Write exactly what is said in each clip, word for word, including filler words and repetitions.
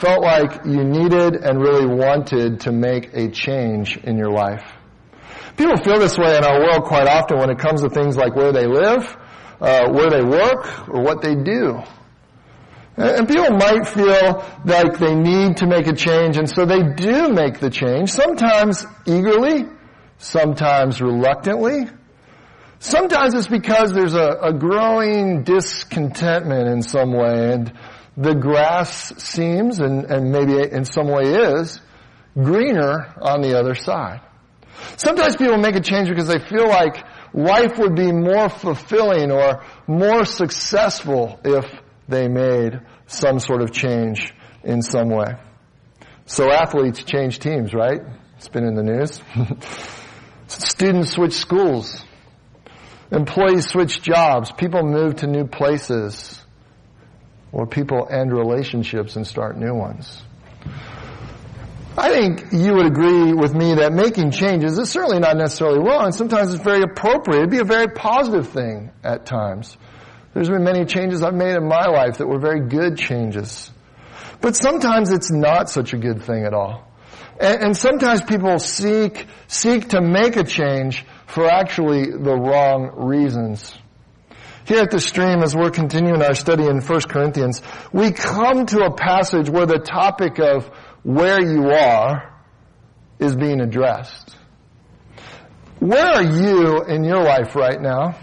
felt like you needed and really wanted to make a change in your life? People feel this way in our world quite often when it comes to things like where they live, uh, where they work, or what they do. And people might feel like they need to make a change, and so they do make the change, sometimes eagerly, sometimes reluctantly. Sometimes it's because there's a, a growing discontentment in some way, and the grass seems, and, and maybe in some way is, greener on the other side. Sometimes people make a change because they feel like life would be more fulfilling or more successful if they made some sort of change in some way. So athletes change teams, right? It's been in the news. Students switch schools. Employees switch jobs. People move to new places. Or people end relationships and start new ones. I think you would agree with me that making changes is certainly not necessarily wrong. Sometimes it's very appropriate. It'd be a very positive thing at times. There's been many changes I've made in my life that were very good changes. But sometimes it's not such a good thing at all. And, and sometimes people seek, seek to make a change for actually the wrong reasons. Here at the Stream, as we're continuing our study in First Corinthians, we come to a passage where the topic of where you are is being addressed. Where are you in your life right now?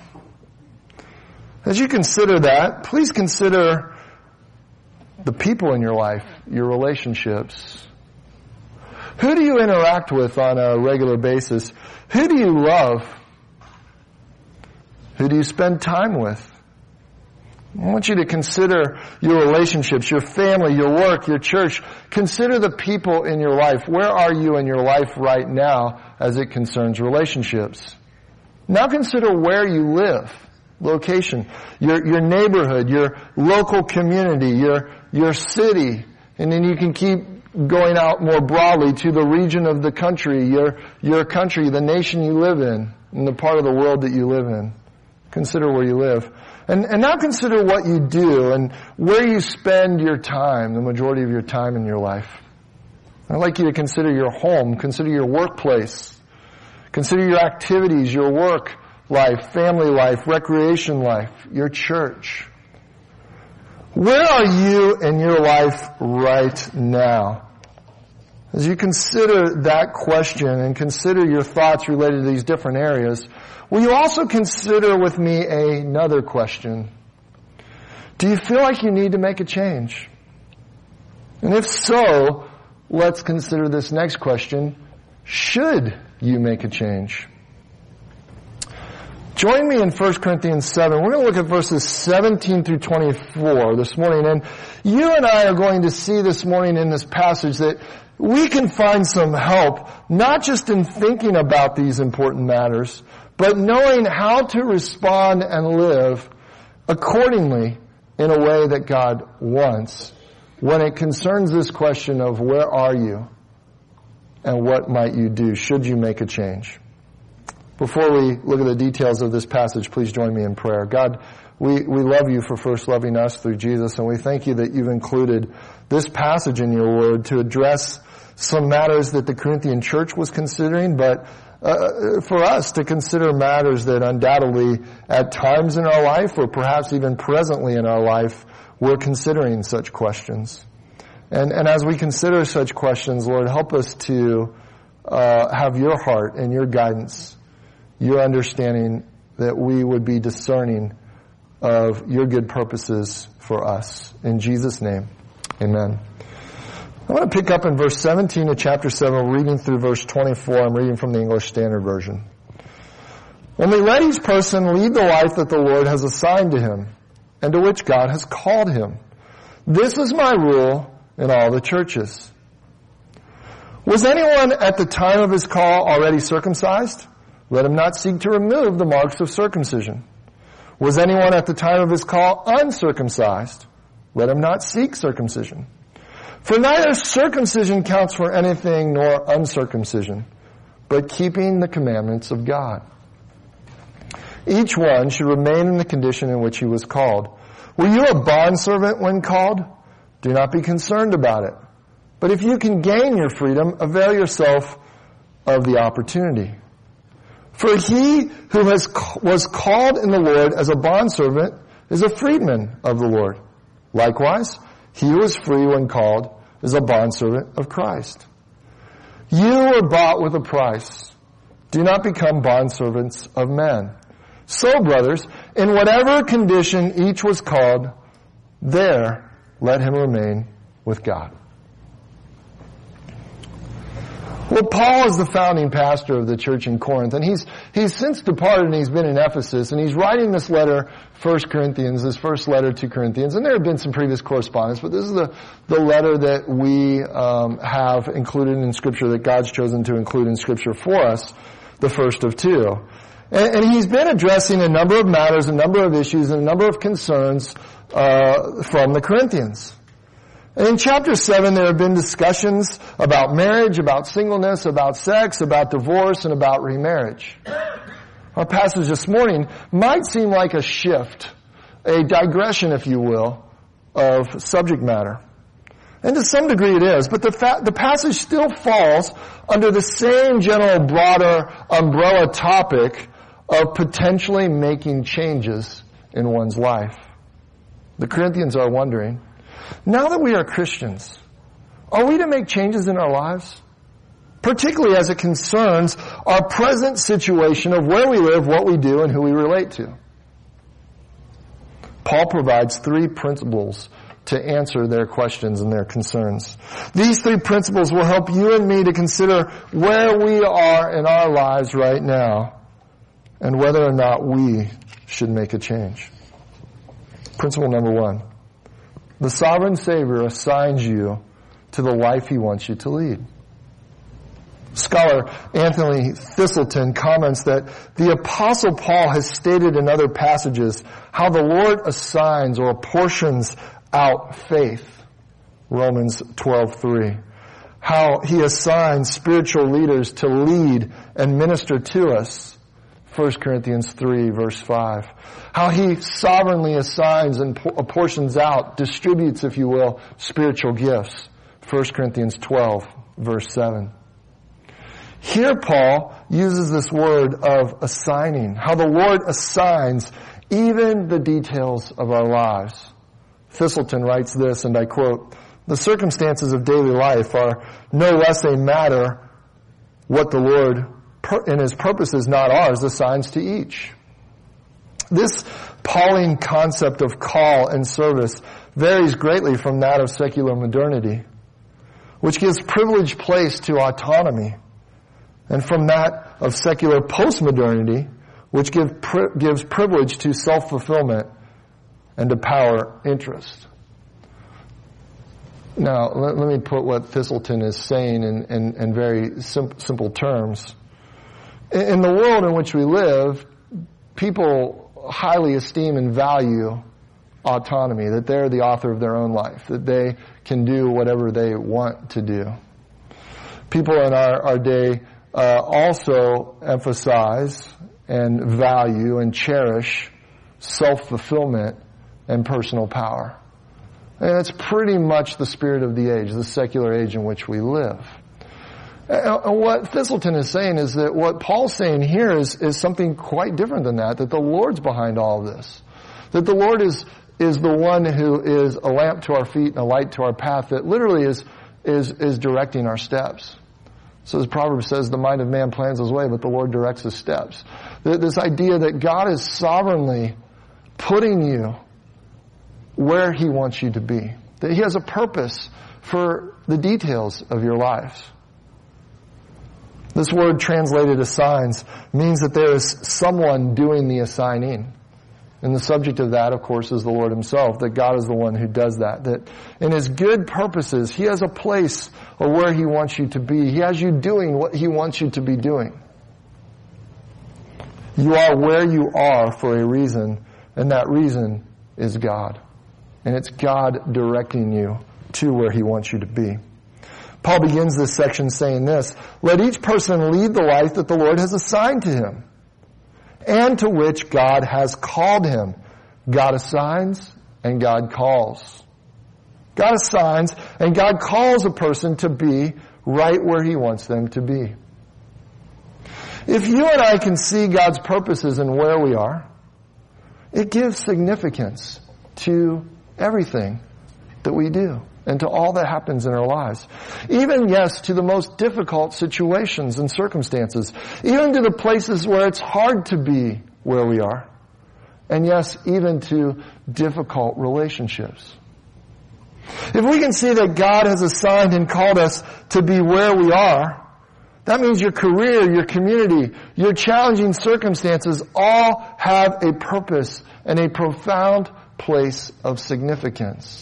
As you consider that, please consider the people in your life, your relationships. Who do you interact with on a regular basis? Who do you love? Who do you spend time with? I want you to consider your relationships, your family, your work, your church. Consider the people in your life. Where are you in your life right now as it concerns relationships? Now consider where you live, location, your, your neighborhood, your local community, your, your city. And then you can keep going out more broadly to the region of the country, your, your country, the nation you live in, and the part of the world that you live in. Consider where you live. And, and now consider what you do and where you spend your time, the majority of your time in your life. I'd like you to consider your home, consider your workplace, consider your activities, your work life, family life, recreation life, your church. Where are you in your life right now? As you consider that question and consider your thoughts related to these different areas, will you also consider with me another question? Do you feel like you need to make a change? And if so, let's consider this next question. Should you make a change? Join me in First Corinthians seven. We're going to look at verses seventeen through twenty-four this morning. And you and I are going to see this morning in this passage that we can find some help, not just in thinking about these important matters, but knowing how to respond and live accordingly in a way that God wants when it concerns this question of where are you and what might you do? Should you make a change? Before we look at the details of this passage, please join me in prayer. God, we, we love you for first loving us through Jesus, and we thank you that you've included this passage in your word to address some matters that the Corinthian church was considering, but uh, for us to consider matters that undoubtedly at times in our life, or perhaps even presently in our life, we're considering such questions. And, and as we consider such questions, Lord, help us to uh, have your heart and your guidance, your understanding that we would be discerning of your good purposes for us. In Jesus' name, amen. I want to pick up in verse seventeen of chapter seven, reading through verse twenty-four. I'm reading from the English Standard Version. Only let each person lead the life that the Lord has assigned to him, and to which God has called him. This is my rule in all the churches. Was anyone at the time of his call already circumcised? Let him not seek to remove the marks of circumcision. Was anyone at the time of his call uncircumcised? Let him not seek circumcision. For neither circumcision counts for anything nor uncircumcision, but keeping the commandments of God. Each one should remain in the condition in which he was called. Were you a bondservant when called? Do not be concerned about it, But if you can gain your freedom, avail yourself of the opportunity. For he who has was called in the Lord as a bondservant is a freedman of the Lord. Likewise, he who was free when called is a bondservant of Christ. You were bought with a price. Do not become bondservants of men. So, brothers, in whatever condition each was called, there let him remain with God. Well, Paul is the founding pastor of the church in Corinth, and he's he's since departed and he's been in Ephesus, and he's writing this letter, First Corinthians, this first letter to Corinthians, and there have been some previous correspondence, but this is the, the letter that we um, have included in Scripture, that God's chosen to include in Scripture for us, the first of two. And, and he's been addressing a number of matters, a number of issues, and a number of concerns uh, from the Corinthians. And in chapter seven, there have been discussions about marriage, about singleness, about sex, about divorce, and about remarriage. Our passage this morning might seem like a shift, a digression, if you will, of subject matter. And to some degree it is, but the, fa- the passage still falls under the same general broader umbrella topic of potentially making changes in one's life. The Corinthians are wondering, now that we are Christians, are we to make changes in our lives? Particularly as it concerns our present situation of where we live, what we do, and who we relate to. Paul provides three principles to answer their questions and their concerns. These three principles will help you and me to consider where we are in our lives right now and whether or not we should make a change. Principle number one. The sovereign Savior assigns you to the life He wants you to lead. Scholar Anthony Thistleton comments that the Apostle Paul has stated in other passages how the Lord assigns or apportions out faith. Romans twelve three. How He assigns spiritual leaders to lead and minister to us. First Corinthians three verse five. How He sovereignly assigns and apportions out, distributes, if you will, spiritual gifts. First Corinthians twelve verse seven. Here Paul uses this word of assigning, how the Lord assigns even the details of our lives. Thistleton writes this, and I quote, "The circumstances of daily life are no less a matter what the Lord, in His purposes, not ours, assigns to each." This Pauline concept of call and service varies greatly from that of secular modernity, which gives privileged place to autonomy, and from that of secular postmodernity, which give, pri- gives privilege to self-fulfillment and to power interest. Now, let, let me put what Thistleton is saying in, in, in very sim- simple terms. In, in the world in which we live, people highly esteem and value autonomy, that they're the author of their own life, that they can do whatever they want to do. People in our, our day uh, also emphasize and value and cherish self-fulfillment and personal power. And that's pretty much the spirit of the age, the secular age in which we live. And what Thistleton is saying is that what Paul's saying here is, is something quite different than that, that the Lord's behind all of this. That the Lord is, is the one who is a lamp to our feet and a light to our path, that literally is, is, is directing our steps. So as Proverbs says, the mind of man plans his way, but the Lord directs his steps. This idea that God is sovereignly putting you where He wants you to be. That He has a purpose for the details of your lives. This word translated assigns means that there is someone doing the assigning. And the subject of that, of course, is the Lord Himself, that God is the one who does that. That in His good purposes, He has a place of where He wants you to be. He has you doing what He wants you to be doing. You are where you are for a reason, and that reason is God. And it's God directing you to where He wants you to be. Paul begins this section saying this, "Let each person lead the life that the Lord has assigned to him, and to which God has called him." God assigns and God calls. God assigns, and God calls a person to be right where He wants them to be. If you and I can see God's purposes in where we are, it gives significance to everything that we do and to all that happens in our lives. Even, yes, to the most difficult situations and circumstances. Even to the places where it's hard to be where we are. And yes, even to difficult relationships. If we can see that God has assigned and called us to be where we are, that means your career, your community, your challenging circumstances all have a purpose and a profound place of significance.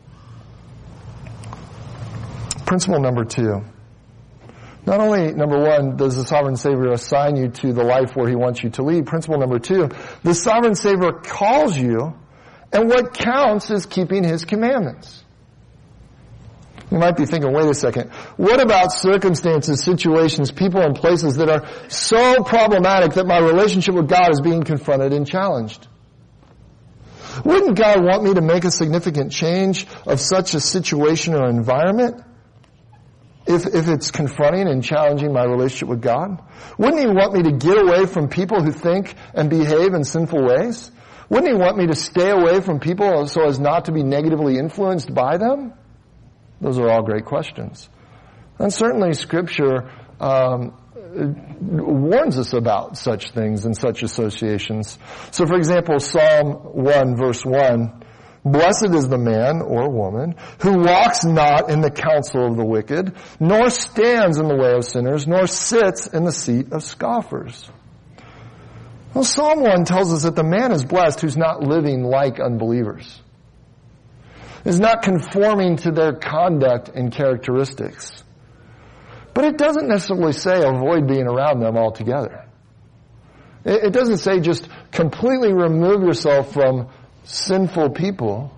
Principle number two. Not only, number one, does the sovereign Savior assign you to the life where He wants you to lead. Principle number two, the sovereign Savior calls you, and what counts is keeping His commandments. You might be thinking, wait a second, what about circumstances, situations, people, and places that are so problematic that my relationship with God is being confronted and challenged? Wouldn't God want me to make a significant change of such a situation or environment if, if it's confronting and challenging my relationship with God? Wouldn't He want me to get away from people who think and behave in sinful ways? Wouldn't He want me to stay away from people so as not to be negatively influenced by them? Those are all great questions. And certainly Scripture um, warns us about such things and such associations. So for example, Psalm one verse one, "Blessed is the man or woman who walks not in the counsel of the wicked, nor stands in the way of sinners, nor sits in the seat of scoffers." Well, Psalm one tells us that the man is blessed who's not living like unbelievers, is not conforming to their conduct and characteristics. But it doesn't necessarily say avoid being around them altogether. It doesn't say just completely remove yourself from sinful people.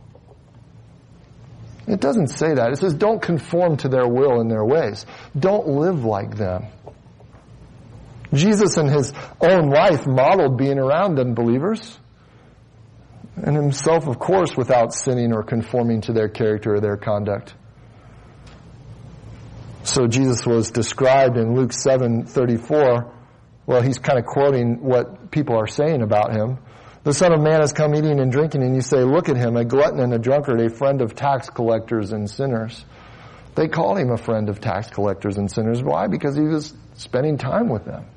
It doesn't say that. It says don't conform to their will and their ways. Don't live like them. Jesus in His own life modeled being around unbelievers. And Himself, of course, without sinning or conforming to their character or their conduct. So Jesus was described in Luke seven thirty-four. Well, He's kind of quoting what people are saying about Him. "The Son of Man has come eating and drinking, and you say, look at Him, a glutton and a drunkard, a friend of tax collectors and sinners." They called Him a friend of tax collectors and sinners. Why? Because He was spending time with them.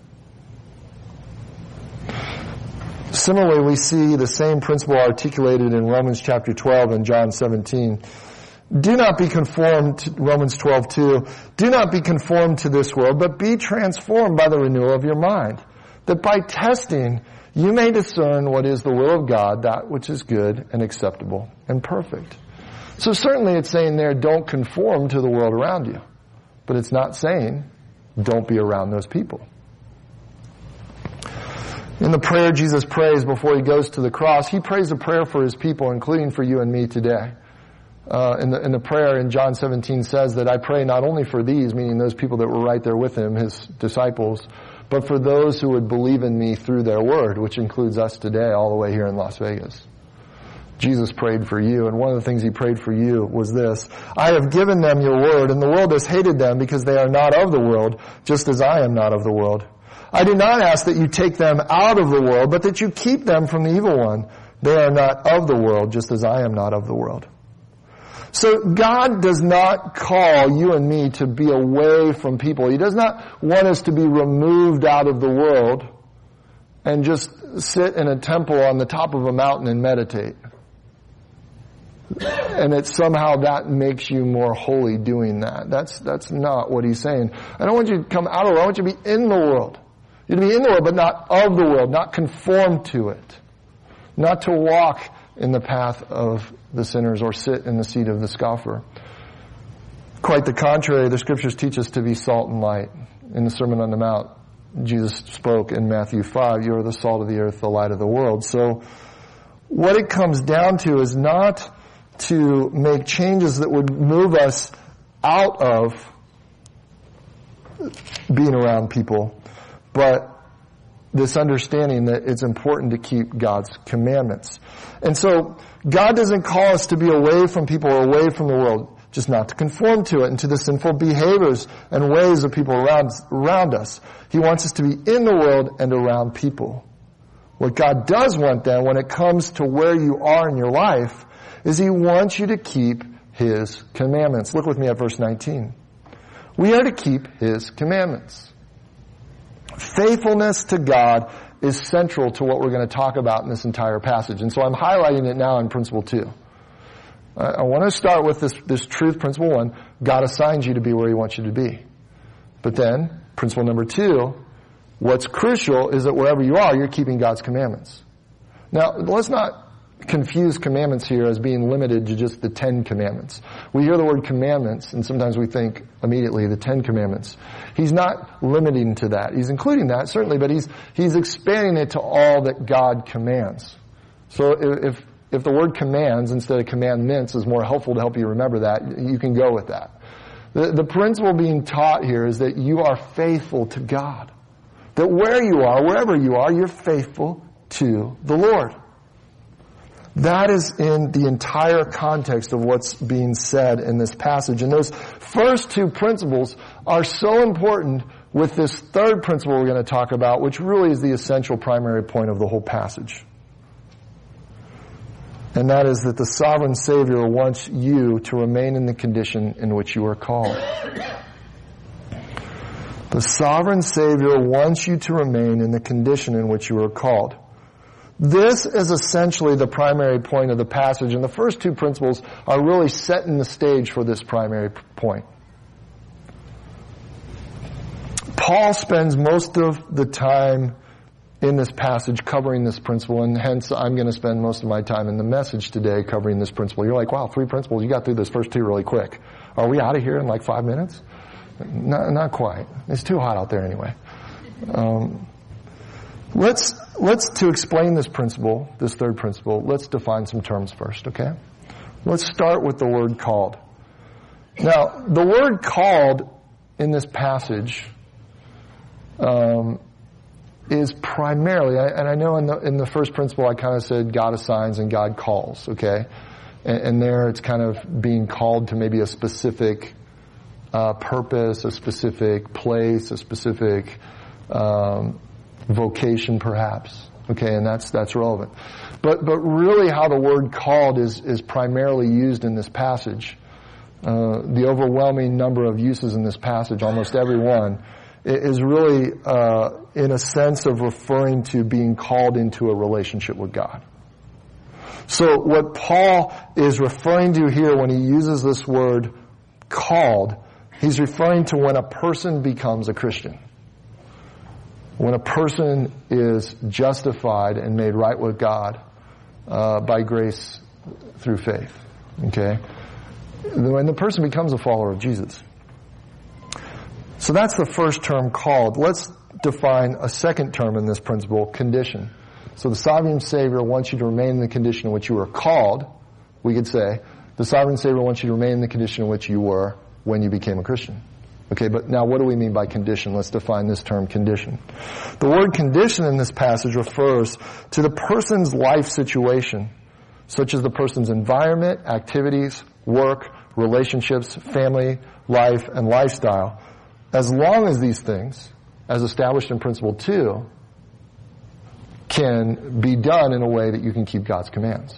Similarly, we see the same principle articulated in Romans chapter twelve and John seventeen. Do not be conformed to Romans twelve two. Do not be conformed to this world, but be transformed by the renewal of your mind, that by testing you may discern what is the will of God, that which is good and acceptable and perfect. So certainly it's saying there, don't conform to the world around you. But it's not saying, don't be around those people. In the prayer Jesus prays before He goes to the cross, He prays a prayer for His people, including for you and me today. Uh, in the, in the prayer in John seventeen says that I pray not only for these, meaning those people that were right there with Him, His disciples, but for those who would believe in me through their word, which includes us today all the way here in Las Vegas. Jesus prayed for you, and one of the things He prayed for you was this: I have given them your word, and the world has hated them because they are not of the world, just as I am not of the world. I do not ask that you take them out of the world, but that you keep them from the evil one. They are not of the world, just as I am not of the world. So God does not call you and me to be away from people. He does not want us to be removed out of the world and just sit in a temple on the top of a mountain and meditate. And that somehow that makes you more holy doing that. That's, that's not what He's saying. I don't want you to come out of the world. I want you to be in the world. You're to be in the world, but not of the world, not conform to it. Not to walk in the path of the sinners or sit in the seat of the scoffer. Quite the contrary, the Scriptures teach us to be salt and light. In the Sermon on the Mount, Jesus spoke in Matthew five, you are the salt of the earth, the light of the world. So what it comes down to is not to make changes that would move us out of being around people, but this understanding that it's important to keep God's commandments. And so God doesn't call us to be away from people or away from the world, just not to conform to it and to the sinful behaviors and ways of people around, around us. He wants us to be in the world and around people. What God does want then, when it comes to where you are in your life, is He wants you to keep His commandments. Look with me at verse nineteen. We are to keep His commandments. Faithfulness to God is central to what we're going to talk about in this entire passage. And so I'm highlighting it now in principle two. I want to start with this, this truth, principle one. God assigns you to be where He wants you to be. But then, principle number two, what's crucial is that wherever you are, you're keeping God's commandments. Now, let's not confuse commandments here as being limited to just the Ten Commandments. We hear the word commandments, and sometimes we think immediately the Ten Commandments. He's not limiting to that. He's including that, certainly, but he's he's expanding it to all that God commands. So if if the word commands instead of commandments is more helpful to help you remember that, you can go with that. The, the principle being taught here is that you are faithful to God. That where you are, wherever you are, you're faithful to the Lord. That is in the entire context of what's being said in this passage. And those first two principles are so important with this third principle we're going to talk about, which really is the essential primary point of the whole passage. And that is that the sovereign Savior wants you to remain in the condition in which you are called. The sovereign Savior wants you to remain in the condition in which you are called. This is essentially the primary point of the passage, and the first two principles are really setting the stage for this primary point. Paul spends most of the time in this passage covering this principle, and hence I'm going to spend most of my time in the message today covering this principle. You're like, wow, three principles, you got through this first two really quick. Are we out of here in like five minutes? Not, not quite. It's too hot out there anyway. Um, let's, let's, to explain this principle, this third principle, let's define some terms first, okay? Let's start with the word called. Now, the word called in this passage, um, is primarily, and I know in the, in the first principle I kind of said God assigns and God calls, okay? And, and there it's kind of being called to maybe a specific uh, purpose, a specific place, a specific um, vocation perhaps, okay? And that's that's relevant. But but really how the word called is, is primarily used in this passage. Uh, the overwhelming number of uses in this passage, almost every one, is really uh, in a sense of referring to being called into a relationship with God. So what Paul is referring to here when he uses this word called, he's referring to when a person becomes a Christian. When a person is justified and made right with God uh, by grace through faith. Okay? When the person becomes a follower of Jesus. So that's the first term, called. Let's define a second term in this principle, condition. So the sovereign Savior wants you to remain in the condition in which you were called. We could say, the sovereign Savior wants you to remain in the condition in which you were when you became a Christian. Okay, but now what do we mean by condition? Let's define this term, condition. The word condition in this passage refers to the person's life situation, such as the person's environment, activities, work, relationships, family, life, and lifestyle. As long as these things, as established in principle two, can be done in a way that you can keep God's commands.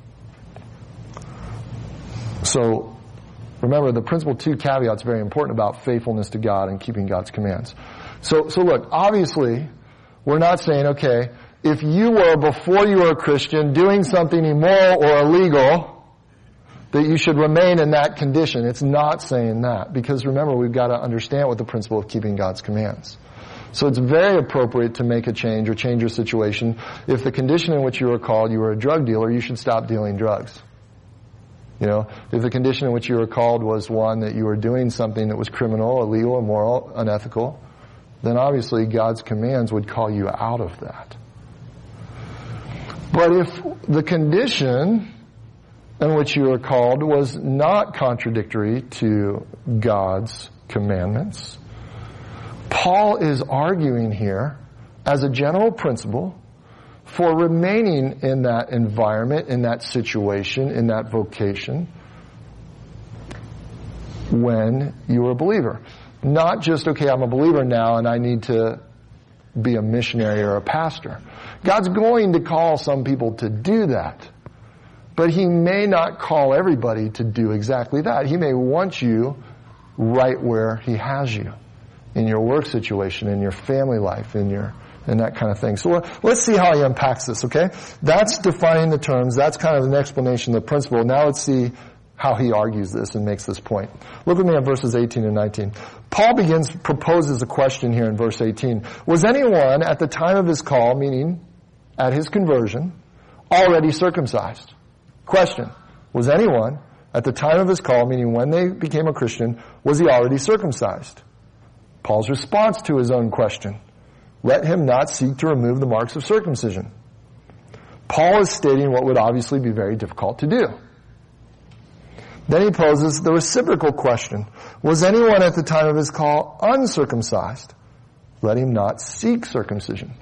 So, remember, the principle two caveat is very important about faithfulness to God and keeping God's commands. So, so look, obviously, we're not saying, okay, if you were, before you were a Christian, doing something immoral or illegal, that you should remain in that condition. It's not saying that. Because remember, we've got to understand what the principle of keeping God's commands. So it's very appropriate to make a change or change your situation. If the condition in which you were called, you were a drug dealer, you should stop dealing drugs. You know, if the condition in which you were called was one that you were doing something that was criminal, illegal, immoral, unethical, then obviously God's commands would call you out of that. But if the condition in which you were called was not contradictory to God's commandments, Paul is arguing here as a general principle for remaining in that environment, in that situation, in that vocation when you're a believer. Not just, okay, I'm a believer now and I need to be a missionary or a pastor. God's going to call some people to do that. But He may not call everybody to do exactly that. He may want you right where He has you. In your work situation, in your family life, in your, and that kind of thing. So let's see how He unpacks this, okay? That's defining the terms. That's kind of an explanation of the principle. Now let's see how he argues this and makes this point. Look with me at verses eighteen and nineteen. Paul begins, proposes a question here in verse eighteen. Was anyone at the time of his call, meaning at his conversion, already circumcised? Question. Was anyone at the time of his call, meaning when they became a Christian, was he already circumcised? Paul's response to his own question. Let him not seek to remove the marks of circumcision. Paul is stating what would obviously be very difficult to do. Then he poses the reciprocal question. Was anyone at the time of his call uncircumcised? Let him not seek circumcision.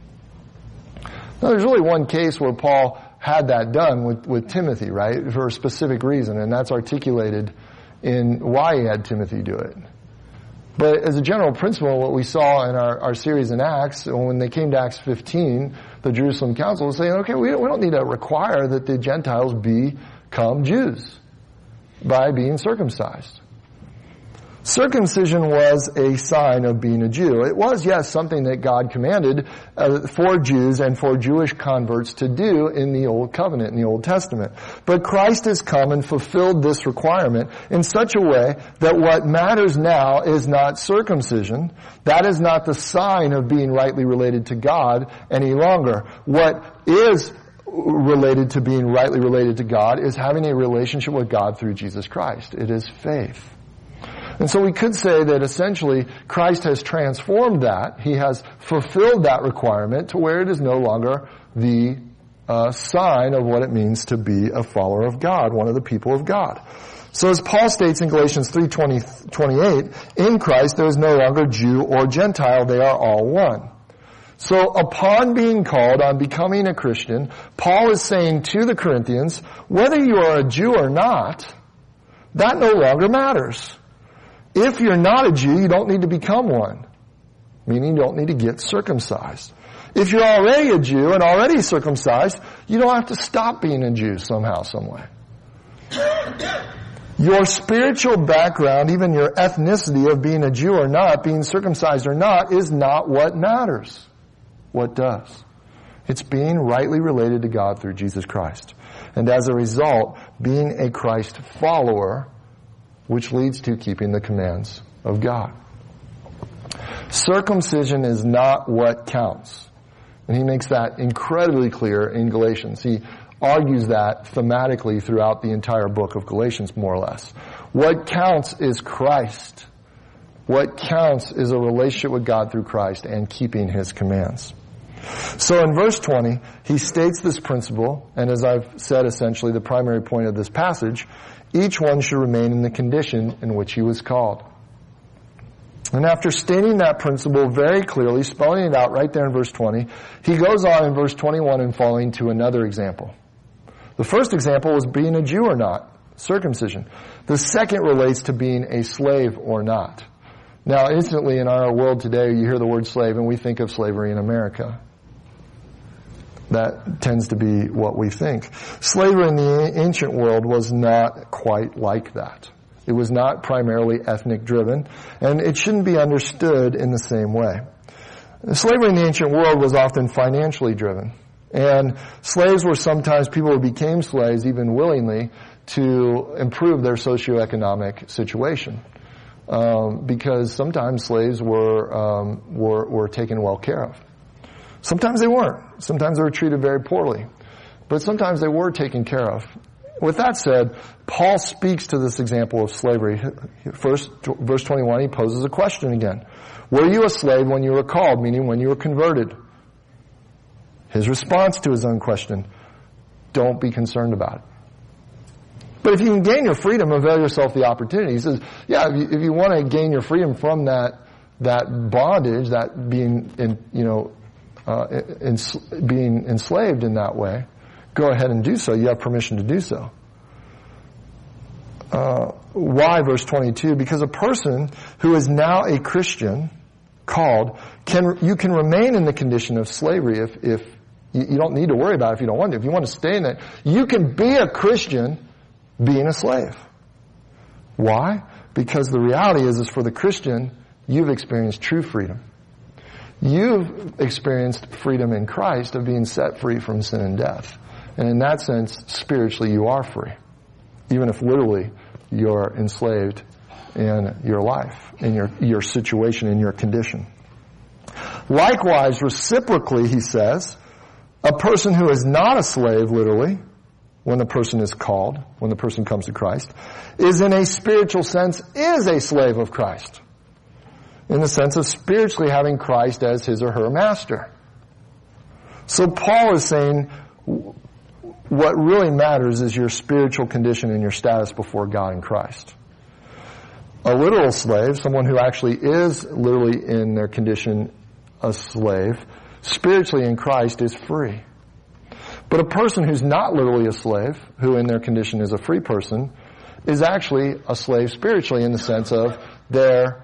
Now there's really one case where Paul had that done with, with Timothy, right? For a specific reason, and that's articulated in why he had Timothy do it. But as a general principle, what we saw in our, our series in Acts, when they came to Acts fifteen, the Jerusalem Council was saying, okay, we don't, we don't need to require that the Gentiles become Jews by being circumcised. Circumcision was a sign of being a Jew. It was, yes, something that God commanded uh, for Jews and for Jewish converts to do in the Old Covenant, in the Old Testament. But Christ has come and fulfilled this requirement in such a way that what matters now is not circumcision. That is not the sign of being rightly related to God any longer. What is related to being rightly related to God is having a relationship with God through Jesus Christ. It is faith. And so we could say that essentially Christ has transformed that. He has fulfilled that requirement to where it is no longer the uh, sign of what it means to be a follower of God, one of the people of God. So as Paul states in Galatians three twenty, twenty-eight, in Christ there is no longer Jew or Gentile, they are all one. So upon being called, on becoming a Christian, Paul is saying to the Corinthians, whether you are a Jew or not, that no longer matters. If you're not a Jew, you don't need to become one, meaning you don't need to get circumcised. If you're already a Jew and already circumcised, you don't have to stop being a Jew somehow, some way. Your spiritual background, even your ethnicity of being a Jew or not, being circumcised or not, is not what matters. What does? It's being rightly related to God through Jesus Christ. And as a result, being a Christ follower, which leads to keeping the commands of God. Circumcision is not what counts. And he makes that incredibly clear in Galatians. He argues that thematically throughout the entire book of Galatians, more or less. What counts is Christ. What counts is a relationship with God through Christ and keeping His commands. So in verse twenty, he states this principle, and as I've said, essentially the primary point of this passage, each one should remain in the condition in which he was called. And after stating that principle very clearly, spelling it out right there in verse twenty, he goes on in verse twenty-one and following to another example. The first example was being a Jew or not, circumcision. The second relates to being a slave or not. Now, instantly in our world today, you hear the word slave and we think of slavery in America. That tends to be what we think. Slavery in the ancient world was not quite like that. It was not primarily ethnic driven, and it shouldn't be understood in the same way. Slavery in the ancient world was often financially driven, and slaves were sometimes people who became slaves even willingly to improve their socioeconomic situation, um, because sometimes slaves were, um, were were taken well care of. Sometimes they weren't. Sometimes they were treated very poorly. But sometimes they were taken care of. With that said, Paul speaks to this example of slavery. First, verse twenty-one, he poses a question again. Were you a slave when you were called, meaning when you were converted? His response to his own question, don't be concerned about it. But if you can gain your freedom, avail yourself the opportunity. He says, yeah, if you, if you want to gain your freedom from that, that bondage, that being in, you know, uh, ens- being enslaved in that way, go ahead and do so. You have permission to do so. Uh, why, verse twenty-two? Because a person who is now a Christian, called, can you can remain in the condition of slavery if, if you, you don't need to worry about it if you don't want to. If you want to stay in it, you can be a Christian being a slave. Why? Because the reality is, is for the Christian, you've experienced true freedom. You've experienced freedom in Christ of being set free from sin and death. And in that sense, spiritually, you are free. Even if literally you're enslaved in your life, in your, your situation, in your condition. Likewise, reciprocally, he says, a person who is not a slave, literally, when the person is called, when the person comes to Christ, is in a spiritual sense, is a slave of Christ. In the sense of spiritually having Christ as his or her master. So Paul is saying, what really matters is your spiritual condition and your status before God in Christ. A literal slave, someone who actually is literally in their condition a slave, spiritually in Christ is free. But a person who's not literally a slave, who in their condition is a free person, is actually a slave spiritually in the sense of their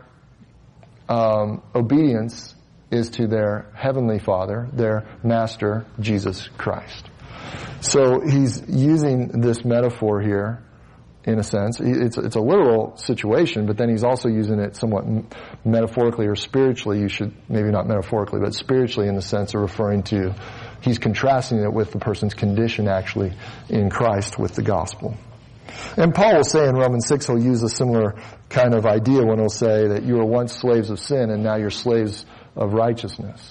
um, obedience is to their heavenly Father, their Master, Jesus Christ. So he's using this metaphor here, in a sense. It's, it's a literal situation, but then he's also using it somewhat metaphorically or spiritually. You should, maybe not metaphorically, but spiritually in the sense of referring to, he's contrasting it with the person's condition actually in Christ with the gospel. And Paul will say in Romans six, he'll use a similar kind of idea when he'll say that you were once slaves of sin and now you're slaves of righteousness.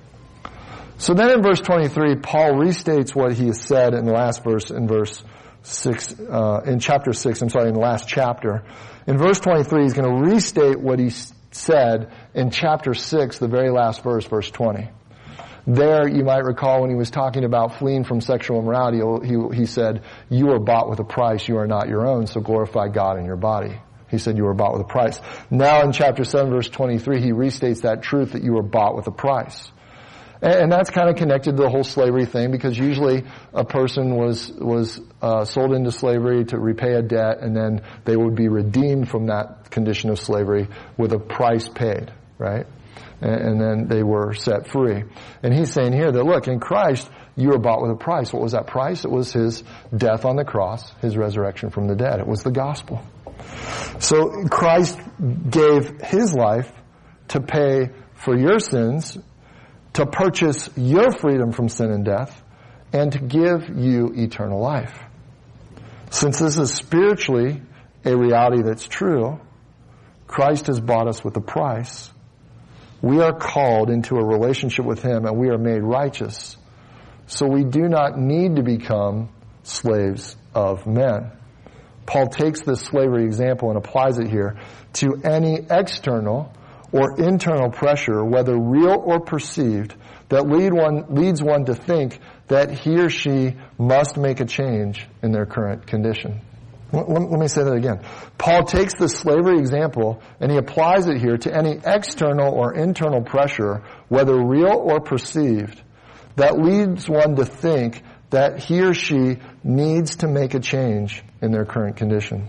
So then in verse twenty-three, Paul restates what he has said in the last verse, in verse six, uh, in chapter six, I'm sorry, in the last chapter. In verse twenty-three, he's going to restate what he said in chapter six, the very last verse, verse twenty. There, you might recall when he was talking about fleeing from sexual immorality, he, he said, you are bought with a price, you are not your own, so glorify God in your body. He said you were bought with a price. Now in chapter seven, verse twenty-three, he restates that truth that you were bought with a price. And that's kind of connected to the whole slavery thing, because usually a person was was uh, sold into slavery to repay a debt, and then they would be redeemed from that condition of slavery with a price paid, right? And, and then they were set free. And he's saying here that, look, in Christ, you were bought with a price. What was that price? It was his death on the cross, his resurrection from the dead. It was the gospel. So Christ gave his life to pay for your sins, to purchase your freedom from sin and death, and to give you eternal life. Since this is spiritually a reality that's true, Christ has bought us with a price. We are called into a relationship with him, and we are made righteous. So we do not need to become slaves of men. Paul takes this slavery example and applies it here to any external or internal pressure, whether real or perceived, that lead one, leads one to think that he or she must make a change in their current condition. Let, let me say that again. Paul takes this slavery example and he applies it here to any external or internal pressure, whether real or perceived, that leads one to think that he or she needs to make a change in their current condition.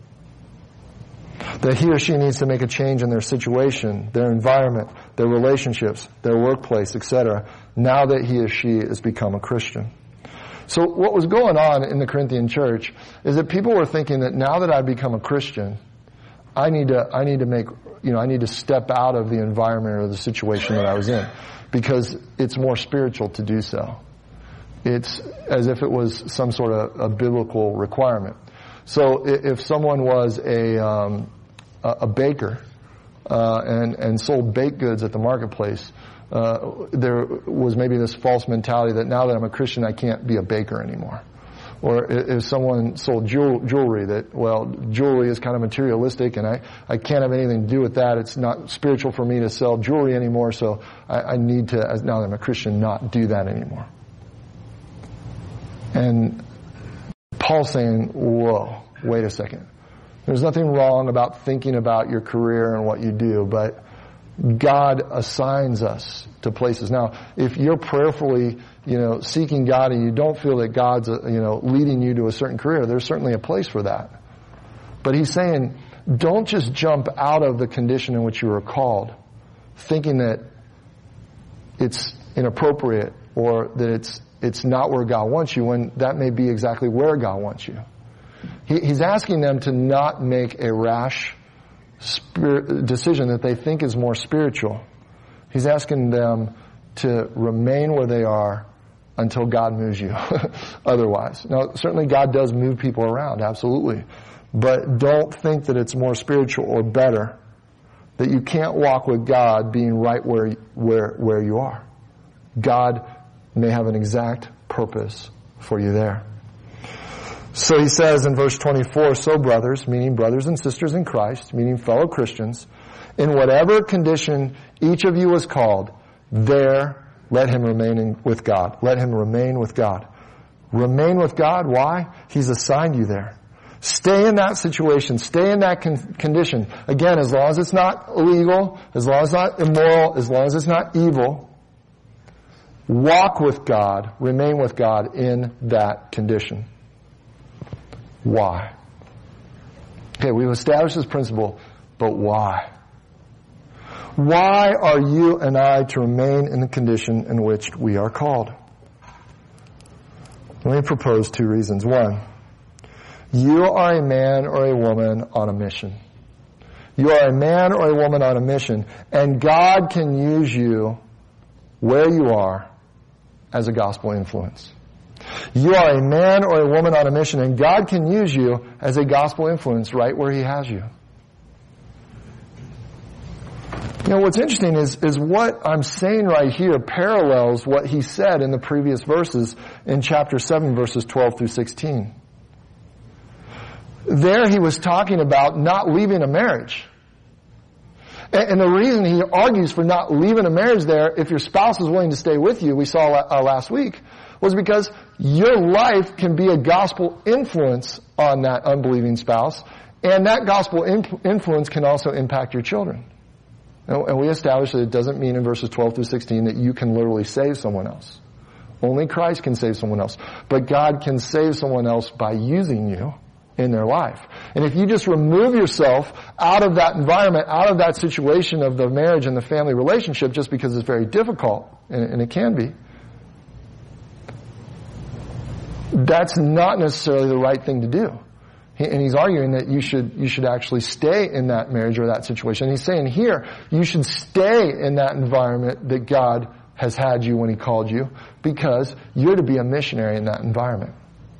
That he or she needs to make a change in their situation, their environment, their relationships, their workplace, et cetera, now that he or she has become a Christian. So what was going on in the Corinthian church is that people were thinking that now that I've become a Christian, I need to, I need to make, you know, I need to step out of the environment or the situation that I was in, because it's more spiritual to do so. It's as if it was some sort of a biblical requirement. So if someone was a um, a baker uh, and and sold baked goods at the marketplace, uh, there was maybe this false mentality that now that I'm a Christian, I can't be a baker anymore. Or if someone sold jewelry, that, well, jewelry is kind of materialistic and I, I can't have anything to do with that. It's not spiritual for me to sell jewelry anymore, so I, I need to, as now that I'm a Christian, not do that anymore. And Paul's saying, whoa, wait a second. There's nothing wrong about thinking about your career and what you do, but God assigns us to places. Now, if you're prayerfully, you know, seeking God and you don't feel that God's, uh, you know, leading you to a certain career, there's certainly a place for that. But he's saying, don't just jump out of the condition in which you were called, thinking that it's inappropriate or that it's it's not where God wants you, when that may be exactly where God wants you. He, he's asking them to not make a rash spirit, decision that they think is more spiritual. He's asking them to remain where they are until God moves you otherwise. Now, certainly God does move people around, absolutely. But don't think that it's more spiritual or better, that you can't walk with God being right where, where, where you are. God may have an exact purpose for you there. So he says in verse twenty-four, so brothers, meaning brothers and sisters in Christ, meaning fellow Christians, in whatever condition each of you was called, there let him remain in, with God. Let him remain with God. Remain with God. Why? He's assigned you there. Stay in that situation. Stay in that con- condition. Again, as long as it's not illegal, as long as it's not immoral, as long as it's not evil, walk with God, remain with God in that condition. Why? Okay, we've established this principle, but why? Why are you and I to remain in the condition in which we are called? Let me propose two reasons. One, you are a man or a woman on a mission. You are a man or a woman on a mission, and God can use you where you are as a gospel influence. You are a man or a woman on a mission, and God can use you as a gospel influence right where He has you. You know, what's interesting is, is what I'm saying right here parallels what He said in the previous verses in chapter seven, verses twelve through sixteen. There He was talking about not leaving a marriage. And the reason He argues for not leaving a marriage there, if your spouse is willing to stay with you, we saw last week, was because your life can be a gospel influence on that unbelieving spouse, and that gospel influence can also impact your children. And we established that it doesn't mean in verses twelve through sixteen that you can literally save someone else. Only Christ can save someone else. But God can save someone else by using you in their life. And if you just remove yourself out of that environment, out of that situation of the marriage and the family relationship, just because it's very difficult, and it can be, that's not necessarily the right thing to do. And he's arguing that you should you should actually stay in that marriage or that situation. And he's saying here, you should stay in that environment that God has had you when He called you, because you're to be a missionary in that environment.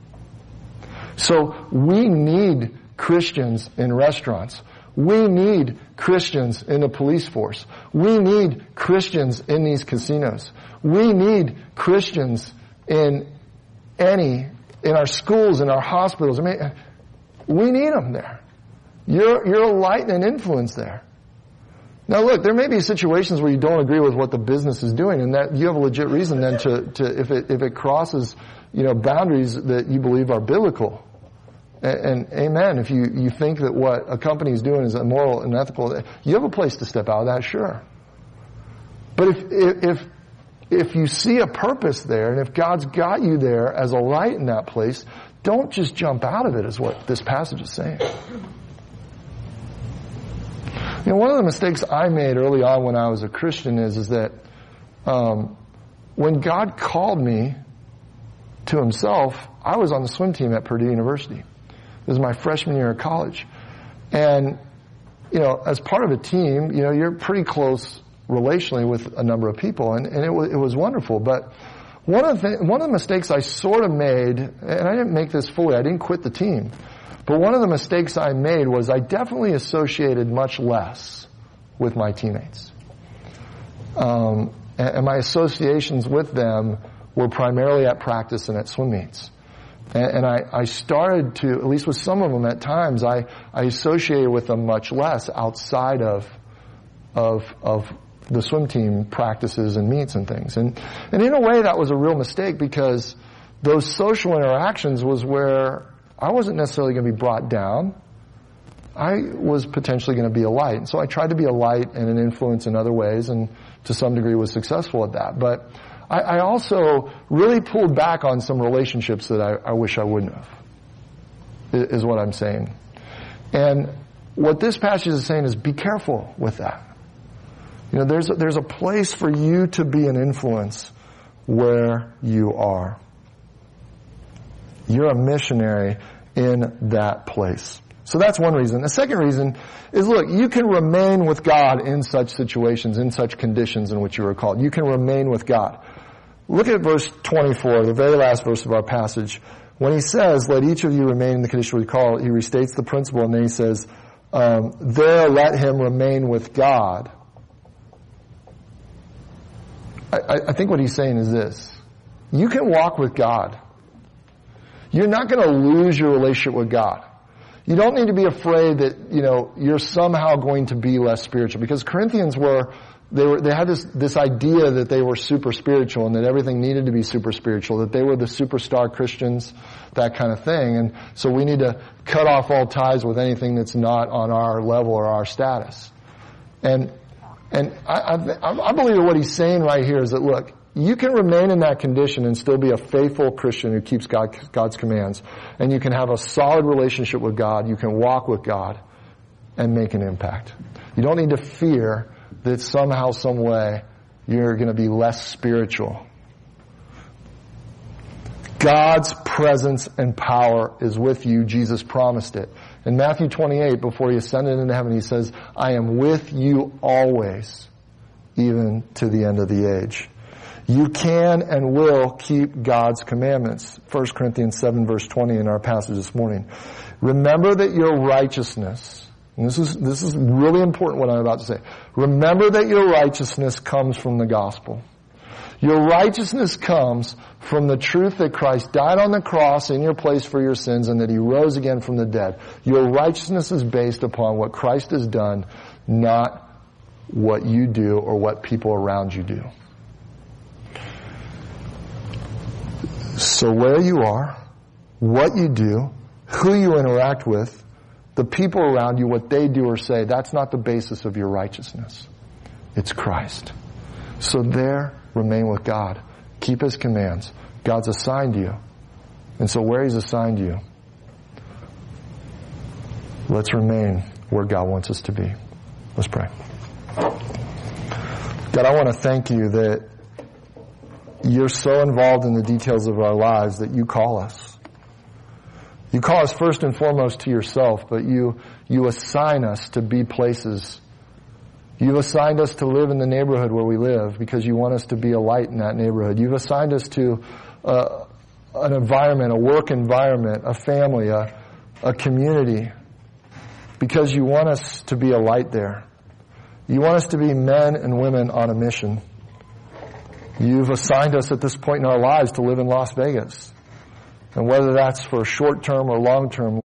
So we need Christians in restaurants. We need Christians in the police force. We need Christians in these casinos. We need Christians in any, in our schools, in our hospitals. I mean, we need them there. You're, you're a light and an influence there. Now look, there may be situations where you don't agree with what the business is doing, and that you have a legit reason then to, to if it, if it crosses, you know, boundaries that you believe are biblical. And, and amen, if you, you think that what a company is doing is immoral and unethical, you have a place to step out of that, sure. But if, if, if you see a purpose there, and if God's got you there as a light in that place, don't just jump out of it, is what this passage is saying. You know, one of the mistakes I made early on when I was a Christian is, is that um, when God called me to Himself, I was on the swim team at Purdue University. It was my freshman year of college. And, you know, as part of a team, you know, you're pretty close relationally with a number of people, and, and it, was, it was wonderful. But one of, the, one of the mistakes I sort of made, and I didn't make this fully, I didn't quit the team, but one of the mistakes I made was I definitely associated much less with my teammates. Um, and, and my associations with them were primarily at practice and at swim meets. And, and I, I started to, at least with some of them at times, I, I associated with them much less outside of, of, of the swim team practices and meets and things. And, and in a way that was a real mistake, because those social interactions was where I wasn't necessarily going to be brought down. I was potentially going to be a light. And so I tried to be a light and an influence in other ways, and to some degree was successful at that. But I, I also really pulled back on some relationships that I, I wish I wouldn't have, is what I'm saying. And what this passage is saying is be careful with that. You know, there's a, there's a place for you to be an influence where you are. You're a missionary in that place. So that's one reason. The second reason is, look, you can remain with God in such situations, in such conditions in which you are called. You can remain with God. Look at verse twenty-four, the very last verse of our passage. When he says, let each of you remain in the condition we call, he restates the principle, and then he says, um, there let him remain with God. I, I think what he's saying is this. You can walk with God. You're not going to lose your relationship with God. You don't need to be afraid that, you know, you're somehow going to be less spiritual, because Corinthians were, they were, they had this, this idea that they were super spiritual and that everything needed to be super spiritual, that they were the superstar Christians, that kind of thing. And so we need to cut off all ties with anything that's not on our level or our status. And, and I, I, I believe that what he's saying right here is that, look, you can remain in that condition and still be a faithful Christian who keeps God, God's commands. And you can have a solid relationship with God. You can walk with God and make an impact. You don't need to fear that somehow, some way, you're going to be less spiritual. God's presence and power is with you. Jesus promised it. In Matthew twenty-eight, before he ascended into heaven, he says, I am with you always, even to the end of the age. You can and will keep God's commandments. First Corinthians seven verse twenty in our passage this morning. Remember that your righteousness, and this is, this is really important what I'm about to say. Remember that your righteousness comes from the gospel. Your righteousness comes from the truth that Christ died on the cross in your place for your sins and that he rose again from the dead. Your righteousness is based upon what Christ has done, not what you do or what people around you do. So where you are, what you do, who you interact with, the people around you, what they do or say, that's not the basis of your righteousness. It's Christ. So there, remain with God. Keep his commands. God's assigned you. And so where he's assigned you, let's remain where God wants us to be. Let's pray. God, I want to thank you that you're so involved in the details of our lives that you call us. You call us first and foremost to yourself, but you, you assign us to be places. You've assigned us to live in the neighborhood where we live because you want us to be a light in that neighborhood. You've assigned us to uh, an environment, a work environment, a family, a, a community, because you want us to be a light there. You want us to be men and women on a mission. You've assigned us at this point in our lives to live in Las Vegas. And whether that's for short term or long term,